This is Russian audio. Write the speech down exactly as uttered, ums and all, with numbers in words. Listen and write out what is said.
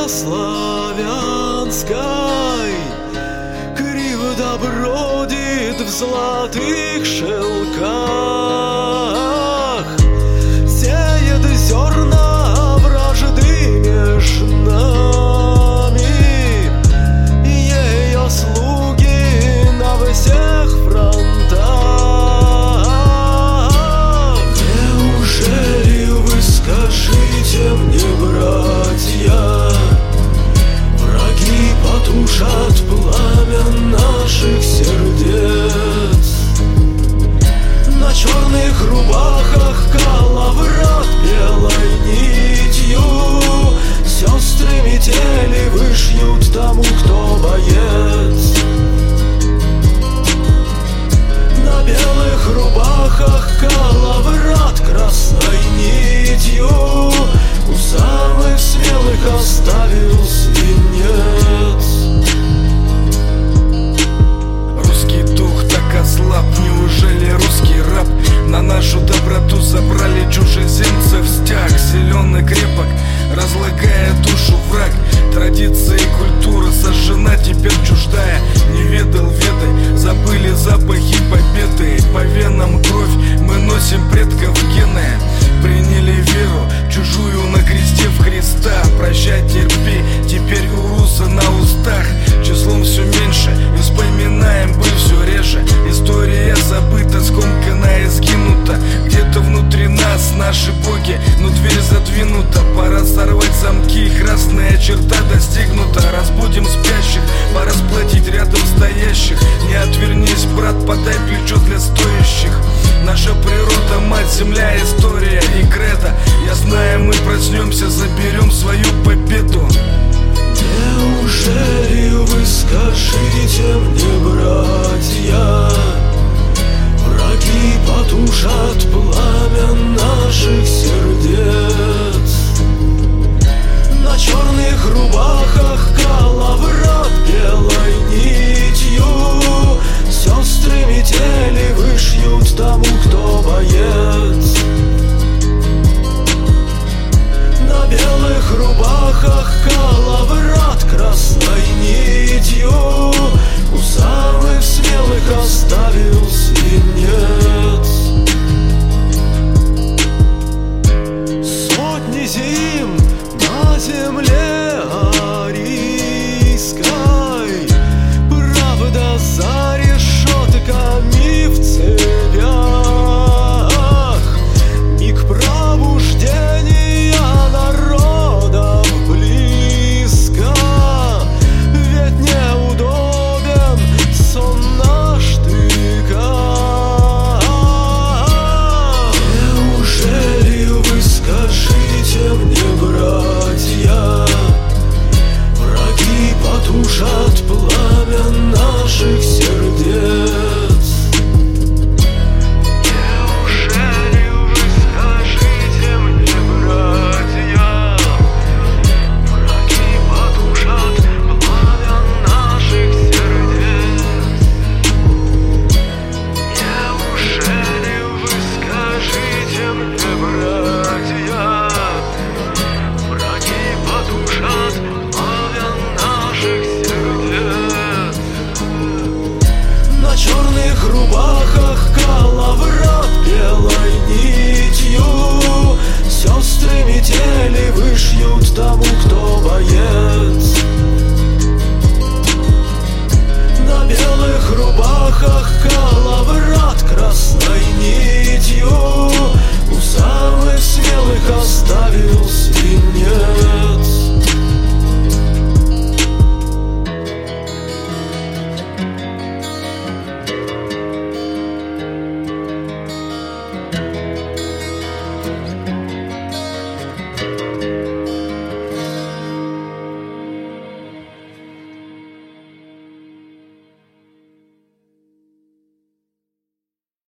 славянской кривда бродит в золотых шелках, сеет зерна вражды меж нами, ее слуги на всех фронтах. Неужели вы, скажите мне, братья, враги потушат пламя наших сердец? На черных рубахах калаврат белой нитью сестры метели вышьют тому, кто боец. На белых рубахах калаврат красной нитью у самых смелых оставил свинец. Русский дух так ослаб, неужели русский раб? На нашу доброту забрали чужеземцев стяг. Силен и крепок, разлагая душу враг. Традиция и культура сожжена, теперь чуждая. Не ведал веды, забыли запахи победы. По венам кровь, мы носим предков гены. Приняли веру, чужую на кресте в Христа. Прощай, терпи, теперь у руса на устах. Числом все меньше, и вспоминаем бы все реже. История забыта, скомкана и сгинута. Где-то внутри нас наши боги, но дверь задвинута. Пора сорвать замки, красная черта достигнута. Разбудим спящих, пора сплотить рядом стоящих. Не отвернись, брат, подай плечо для стоящих. Наша природа, мать, земля, история и кредо. Я знаю, мы проснемся, заберем свою победу. Неужели вы, скажите мне, братья, враги потушат пламя наших сердец? На черных рубахах калаврат белой нитью сестры метели вышьют тому, кто боец. На белых рубахах калаврат красной нитью у самых смелых оставил свинец. Сотни зим на земле